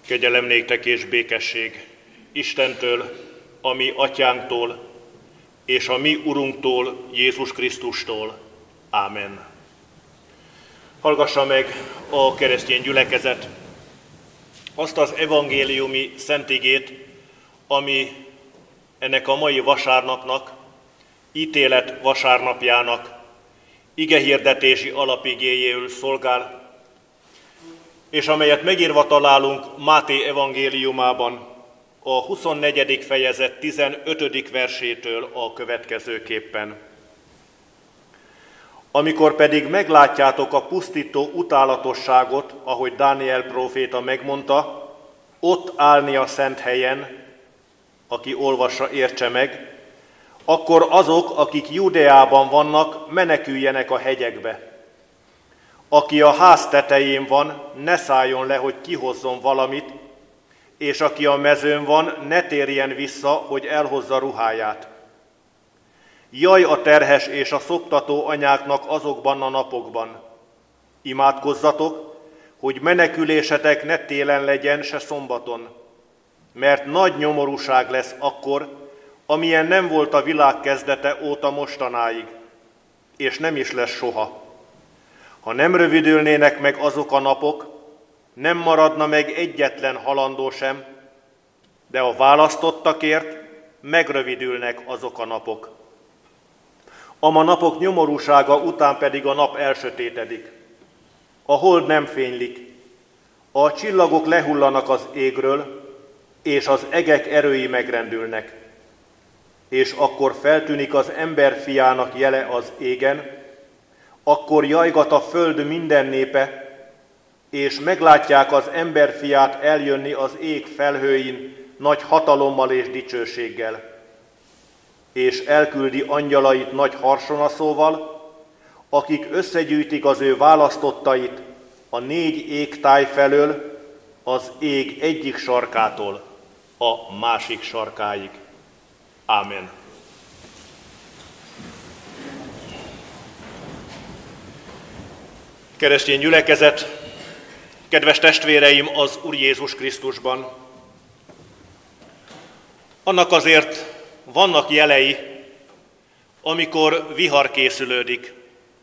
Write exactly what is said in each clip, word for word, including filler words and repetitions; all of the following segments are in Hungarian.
Kegyelem néktek és békesség Istentől, a mi atyánktól, és a mi Urunktól, Jézus Krisztustól. Ámen. Hallgassa meg a keresztény gyülekezet azt az evangéliumi szentigét, ami ennek a mai vasárnapnak, ítélet vasárnapjának igehirdetési alapigéjéül szolgál, és amelyet megírva találunk Máté evangéliumában, a huszonnegyedik fejezet tizenötödik versétől a következőképpen. Amikor pedig meglátjátok a pusztító utálatosságot, ahogy Dániel próféta megmondta, ott állni a szent helyen, aki olvassa, értse meg, akkor azok, akik Judeában vannak, meneküljenek a hegyekbe. Aki a ház tetején van, ne szálljon le, hogy kihozzon valamit, és aki a mezőn van, ne térjen vissza, hogy elhozza ruháját. Jaj a terhes és a szoptató anyáknak azokban a napokban. Imádkozzatok, hogy menekülésetek ne télen legyen, se szombaton, mert nagy nyomorúság lesz akkor, amilyen nem volt a világ kezdete óta mostanáig, és nem is lesz soha. Ha nem rövidülnének meg azok a napok, nem maradna meg egyetlen halandó sem, de a választottakért megrövidülnek azok a napok. Ama napok nyomorúsága után pedig a nap elsötétedik. A hold nem fénylik, a csillagok lehullanak az égről, és az egek erői megrendülnek. És akkor feltűnik az ember fiának jele az égen, akkor jajgat a föld minden népe, és meglátják az emberfiát eljönni az ég felhőin nagy hatalommal és dicsőséggel. És elküldi angyalait nagy harsonaszóval, akik összegyűjtik az ő választottait a négy égtáj felől, az ég egyik sarkától a másik sarkáig. Ámen. Keresztény gyülekezet, kedves testvéreim az Úr Jézus Krisztusban! Annak azért vannak jelei, amikor vihar készülődik.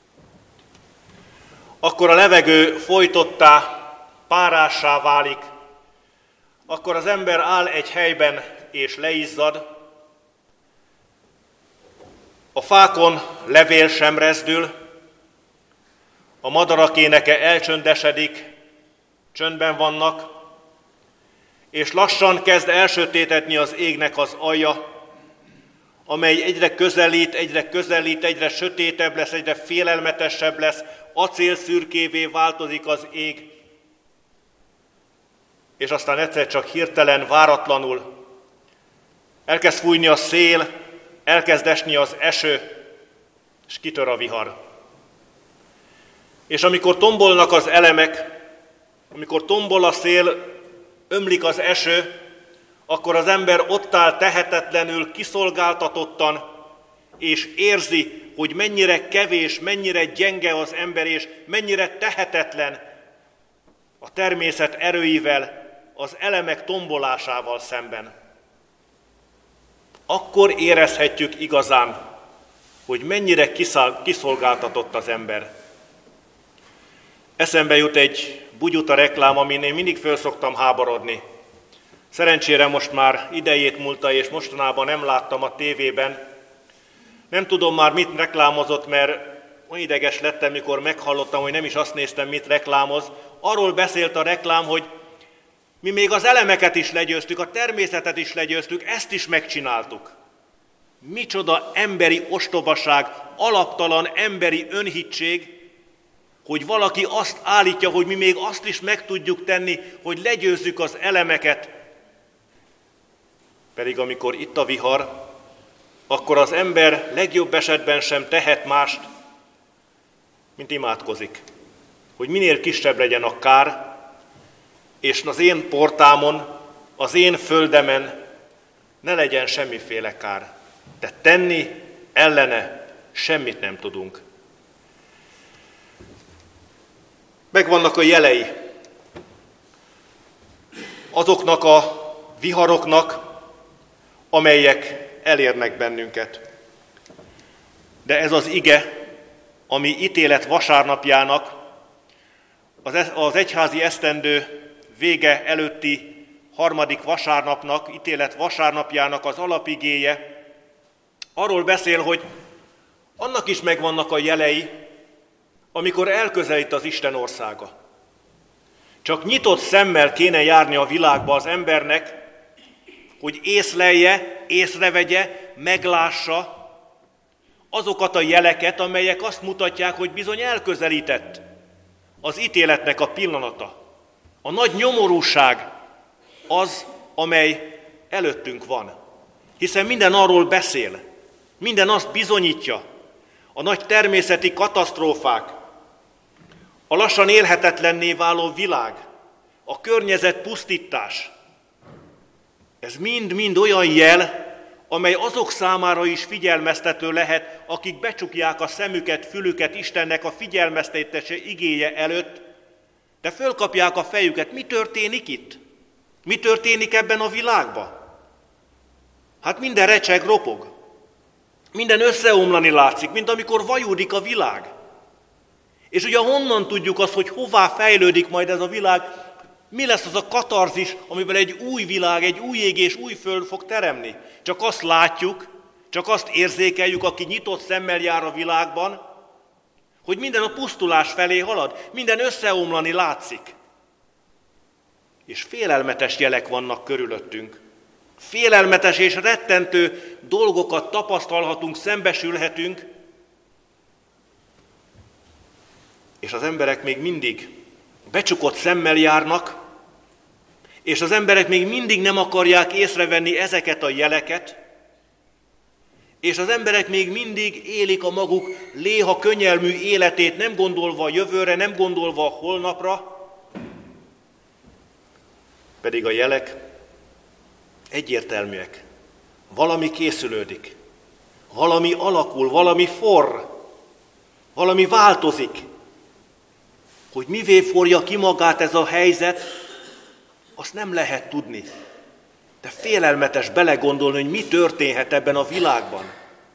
Akkor a levegő folytottá, párássá válik, akkor az ember áll egy helyben és leizzad, a fákon levél sem rezdül, a madarak éneke elcsöndesedik, csöndben vannak, és lassan kezd elsötétedni az égnek az alja, amely egyre közelít, egyre közelít, egyre sötétebb lesz, egyre félelmetesebb lesz, acélszürkévé változik az ég, és aztán egyszer csak hirtelen, váratlanul elkezd fújni a szél, elkezd esni az eső, és kitör a vihar. És amikor tombolnak az elemek, amikor tombol a szél, ömlik az eső, akkor az ember ott áll tehetetlenül, kiszolgáltatottan, és érzi, hogy mennyire kevés, mennyire gyenge az ember, és mennyire tehetetlen a természet erőivel, az elemek tombolásával szemben. Akkor érezhetjük igazán, hogy mennyire kiszolgáltatott az ember. Eszembe jut egy bugyuta reklám, amin én mindig föl szoktam háborodni. Szerencsére most már idejét múlta, és mostanában nem láttam a tévében. Nem tudom már, mit reklámozott, mert olyan ideges lettem, mikor meghallottam, hogy nem is azt néztem, mit reklámoz. Arról beszélt a reklám, hogy mi még az elemeket is legyőztük, a természetet is legyőztük, ezt is megcsináltuk. Micsoda emberi ostobaság, alaptalan emberi önhittség, hogy valaki azt állítja, hogy mi még azt is meg tudjuk tenni, hogy legyőzzük az elemeket. Pedig amikor itt a vihar, akkor az ember legjobb esetben sem tehet mást, mint imádkozik. Hogy minél kisebb legyen a kár, és az én portámon, az én földemen ne legyen semmiféle kár. De tenni ellene semmit nem tudunk. Megvannak a jelei. azoknak a viharoknak, amelyek elérnek bennünket. De ez az ige, ami ítélet vasárnapjának, az egyházi esztendő vége előtti harmadik vasárnapnak, ítélet vasárnapjának az alapigéje, arról beszél, hogy annak is megvannak a jelei, amikor elközelít az Isten országa. Csak nyitott szemmel kéne járni a világba az embernek, hogy észlelje, észrevegye, meglássa azokat a jeleket, amelyek azt mutatják, hogy bizony elközelített az ítéletnek a pillanata. A nagy nyomorúság az, amely előttünk van. Hiszen minden arról beszél, minden azt bizonyítja. A nagy természeti katasztrófák, a lassan élhetetlenné váló világ, a környezet pusztítás, ez mind-mind olyan jel, amely azok számára is figyelmeztető lehet, akik becsukják a szemüket, fülüket Istennek a figyelmeztetése igéje előtt, de fölkapják a fejüket. Mi történik itt? Mi történik ebben a világban? Hát minden recseg, ropog. Minden összeomlani látszik, mint amikor vajúdik a világ. És ugye honnan tudjuk azt, hogy hová fejlődik majd ez a világ, mi lesz az a katarzis, amiben egy új világ, egy új ég és új föld fog teremni? Csak azt látjuk, csak azt érzékeljük, aki nyitott szemmel jár a világban, hogy minden a pusztulás felé halad, minden összeomlani látszik. És félelmetes jelek vannak körülöttünk. Félelmetes és rettentő dolgokat tapasztalhatunk, szembesülhetünk, és az emberek még mindig becsukott szemmel járnak, és az emberek még mindig nem akarják észrevenni ezeket a jeleket, és az emberek még mindig élik a maguk léha könnyelmű életét, nem gondolva a jövőre, nem gondolva a holnapra, pedig a jelek egyértelműek. Valami készülődik, valami alakul, valami forr, valami változik. Hogy mivé forja ki magát ez a helyzet, azt nem lehet tudni. De félelmetes belegondolni, hogy mi történhet ebben a világban.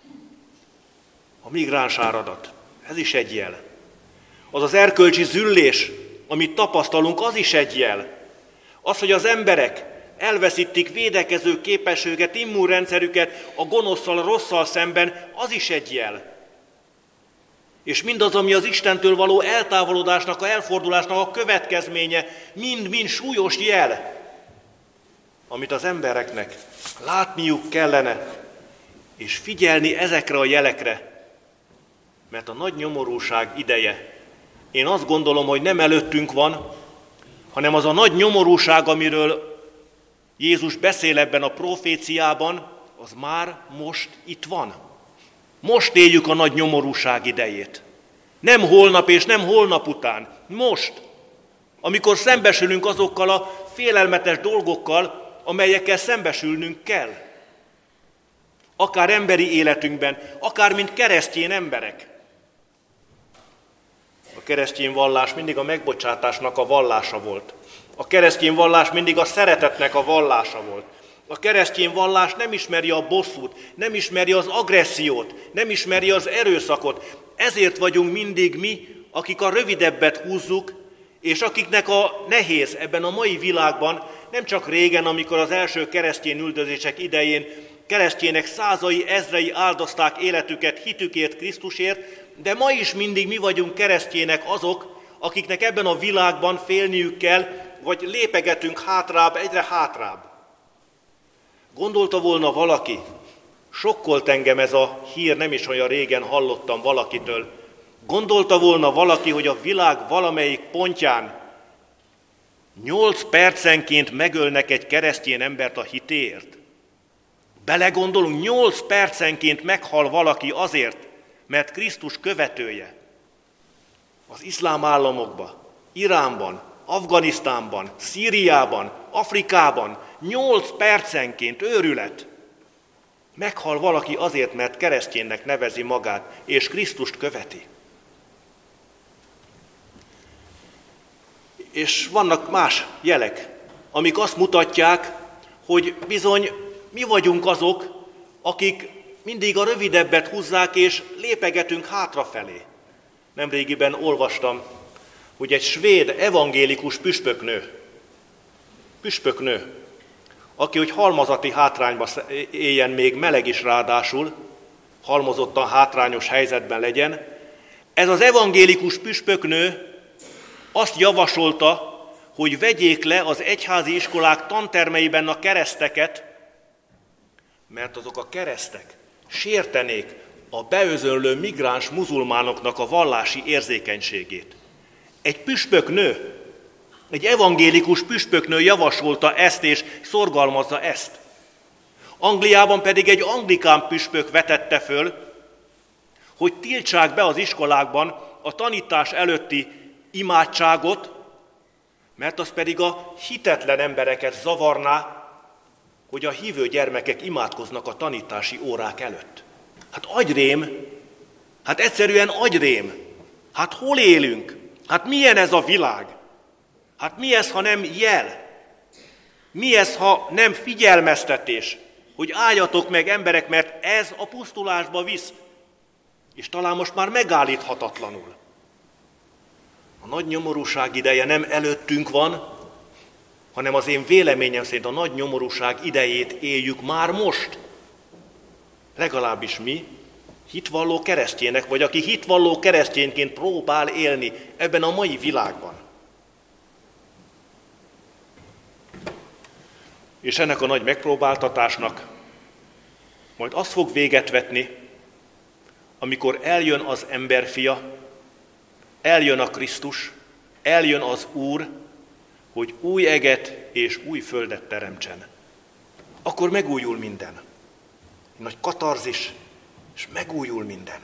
A migráns áradat, ez is egy jel. Az az erkölcsi züllés, amit tapasztalunk, az is egy jel. Az, hogy az emberek elveszítik védekező képességet, immunrendszerüket a gonoszszal, a rosszal szemben, az is egy jel. És mindaz, ami az Istentől való eltávolodásnak, a elfordulásnak a következménye, mind-mind súlyos jel, amit az embereknek látniuk kellene, és figyelni ezekre a jelekre, mert a nagy nyomorúság ideje, én azt gondolom, hogy nem előttünk van, hanem az a nagy nyomorúság, amiről Jézus beszél ebben a proféciában, az már most itt van. Most éljük a nagy nyomorúság idejét. Nem holnap és nem holnap után. Most, amikor szembesülünk azokkal a félelmetes dolgokkal, amelyekkel szembesülnünk kell. Akár emberi életünkben, akár mint keresztény emberek. A keresztény vallás mindig a megbocsátásnak a vallása volt. A keresztény vallás mindig a szeretetnek a vallása volt. A keresztény vallás nem ismeri a bosszút, nem ismeri az agressziót, nem ismeri az erőszakot. Ezért vagyunk mindig mi, akik a rövidebbet húzzuk, és akiknek a nehéz ebben a mai világban, nem csak régen, amikor az első keresztény üldözések idején keresztjének százai, ezrei áldozták életüket hitükért, Krisztusért, de ma is mindig mi vagyunk keresztjének azok, akiknek ebben a világban félniük kell, vagy lépegetünk hátrább, egyre hátrább. Gondolta volna valaki, sokkolt engem ez a hír, nem is olyan régen hallottam valakitől, gondolta volna valaki, hogy a világ valamelyik pontján nyolc percenként megölnek egy keresztény embert a hitéért? Belegondolunk, nyolc percenként meghal valaki azért, mert Krisztus követője. Az iszlám államokban, Iránban, Afganisztánban, Szíriában, Afrikában nyolc percenként őrület. Meghal valaki azért, mert kereszténynek nevezi magát, és Krisztust követi. És vannak más jelek, amik azt mutatják, hogy bizony mi vagyunk azok, akik mindig a rövidebbet húzzák, és lépegetünk hátrafelé. Nemrégiben olvastam, hogy egy svéd evangélikus püspöknő, püspöknő, aki, hogy halmazati hátrányba éljen, még meleg is ráadásul, halmozottan hátrányos helyzetben legyen, ez az evangélikus püspöknő azt javasolta, hogy vegyék le az egyházi iskolák tantermeiben a kereszteket, mert azok a keresztek sértenék a beözönlő migráns muzulmánoknak a vallási érzékenységét. Egy püspöknő, egy evangélikus püspöknő javasolta ezt és szorgalmazza ezt. Angliában pedig egy anglikán püspök vetette föl, hogy tiltsák be az iskolákban a tanítás előtti imádságot, mert az pedig a hitetlen embereket zavarná, hogy a hívő gyermekek imádkoznak a tanítási órák előtt. Hát agyrém, hát egyszerűen agyrém. Hát hol élünk? Hát milyen ez a világ? Hát mi ez, ha nem jel? Mi ez, ha nem figyelmeztetés, hogy álljatok meg emberek, mert ez a pusztulásba visz, és talán most már megállíthatatlanul. A nagy nyomorúság ideje nem előttünk van, hanem az én véleményem szerint a nagy nyomorúság idejét éljük már most. Legalábbis mi, hitvalló keresztjének, vagy aki hitvalló keresztjénként próbál élni ebben a mai világban. És ennek a nagy megpróbáltatásnak majd az fog véget vetni, amikor eljön az emberfia, eljön a Krisztus, eljön az Úr, hogy új eget és új földet teremtsen. Akkor megújul minden. Egy nagy katarzis, és megújul minden.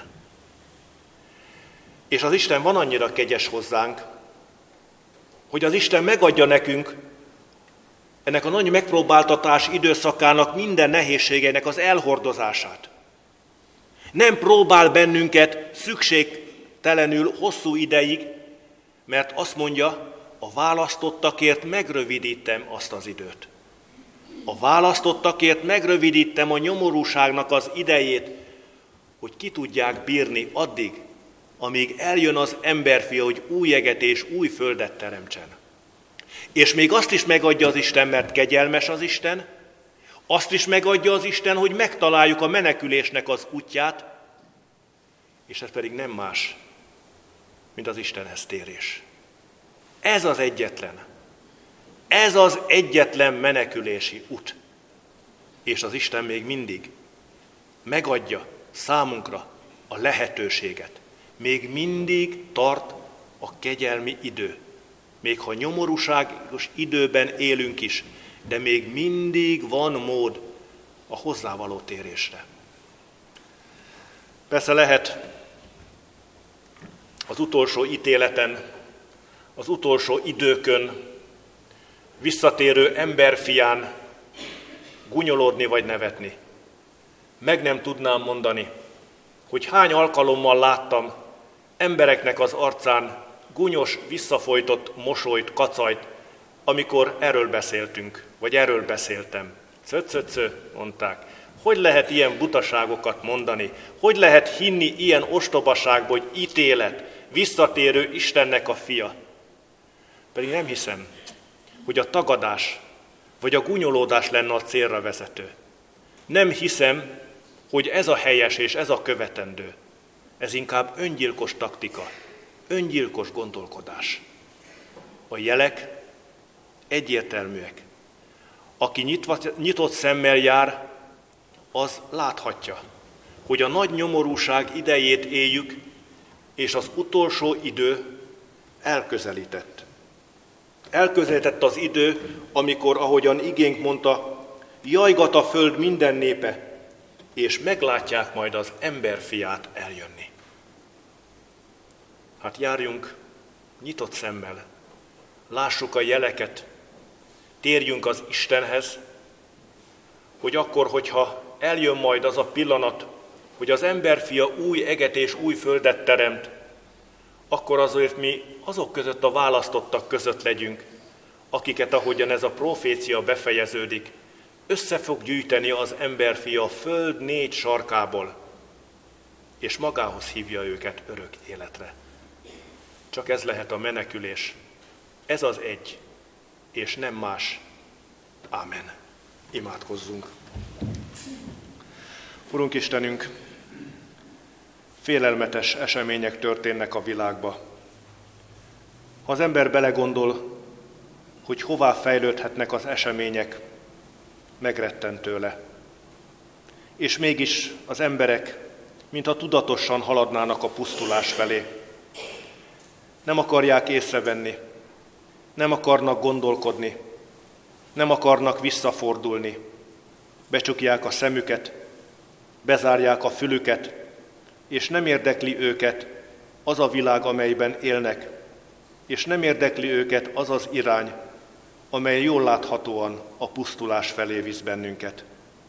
És az Isten van annyira kegyes hozzánk, hogy az Isten megadja nekünk ennek a nagy megpróbáltatás időszakának minden nehézségeinek az elhordozását. Nem próbál bennünket szükségtelenül hosszú ideig, mert azt mondja, a választottakért megrövidítem azt az időt. A választottakért megrövidítem a nyomorúságnak az idejét, hogy ki tudják bírni addig, amíg eljön az emberfia, hogy új eget és új földet teremtsen. És még azt is megadja az Isten, mert kegyelmes az Isten, azt is megadja az Isten, hogy megtaláljuk a menekülésnek az útját, és ez pedig nem más, mint az Istenhez térés. Ez az egyetlen, ez az egyetlen menekülési út. És az Isten még mindig megadja számunkra a lehetőséget. Még mindig tart a kegyelmi idő. Még ha nyomorúságos időben élünk is, de még mindig van mód a hozzávaló térésre. Persze lehet az utolsó ítéleten, az utolsó időkön visszatérő emberfián gúnyolódni vagy nevetni. Meg nem tudnám mondani, hogy hány alkalommal láttam embereknek az arcán gúnyos, visszafolytott mosolyt, kacajt, amikor erről beszéltünk, vagy erről beszéltem. Cö-cö-cö, mondták. Hogy lehet ilyen butaságokat mondani? Hogy lehet hinni ilyen ostobaságba, hogy ítélet, visszatérő Istennek a fia? Pedig nem hiszem, hogy a tagadás vagy a gúnyolódás lenne a célra vezető. Nem hiszem, hogy ez a helyes és ez a követendő. Ez inkább öngyilkos taktika, öngyilkos gondolkodás. A jelek egyértelműek. Aki nyitva, nyitott szemmel jár, az láthatja, hogy a nagy nyomorúság idejét éljük, és az utolsó idő elközelített. Elközelített az idő, amikor, ahogyan igénk mondta, jajgat a föld minden népe, és meglátják majd az emberfiát eljönni. Hát járjunk nyitott szemmel, lássuk a jeleket, térjünk az Istenhez, hogy akkor, hogyha eljön majd az a pillanat, hogy az emberfia új eget és új földet teremt, akkor azért mi azok között a választottak között legyünk, akiket, ahogyan ez a profécia befejeződik, össze fog gyűjteni az emberfia a föld négy sarkából, és magához hívja őket örök életre. Csak ez lehet a menekülés. Ez az egy, és nem más. Ámen. Imádkozzunk. Urunk Istenünk, félelmetes események történnek a világba. Ha az ember belegondol, hogy hová fejlődhetnek az események, megretten tőle. És mégis az emberek, mintha tudatosan haladnának a pusztulás felé. Nem akarják észrevenni, nem akarnak gondolkodni, nem akarnak visszafordulni. Becsukják a szemüket, bezárják a fülüket, és nem érdekli őket az a világ, amelyben élnek, és nem érdekli őket az az irány, amely jól láthatóan a pusztulás felé visz bennünket.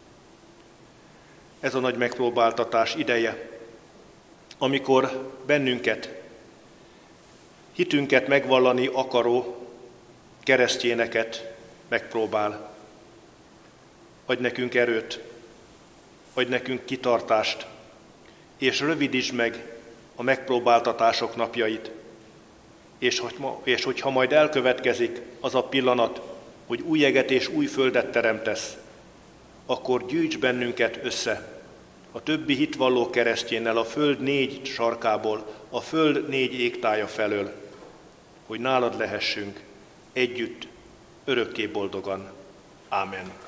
Ez a nagy megpróbáltatás ideje, amikor bennünket, hitünket megvallani akaró keresztjéneket megpróbál. Adj nekünk erőt, adj nekünk kitartást, és rövidítsd meg a megpróbáltatások napjait, és, hogy ma, és hogyha majd elkövetkezik az a pillanat, hogy új eget és új földet teremtesz, akkor gyűjts bennünket össze a többi hitvalló keresztjénnel a föld négy sarkából, a föld négy égtája felől, hogy nálad lehessünk együtt, örökké boldogan. Ámen.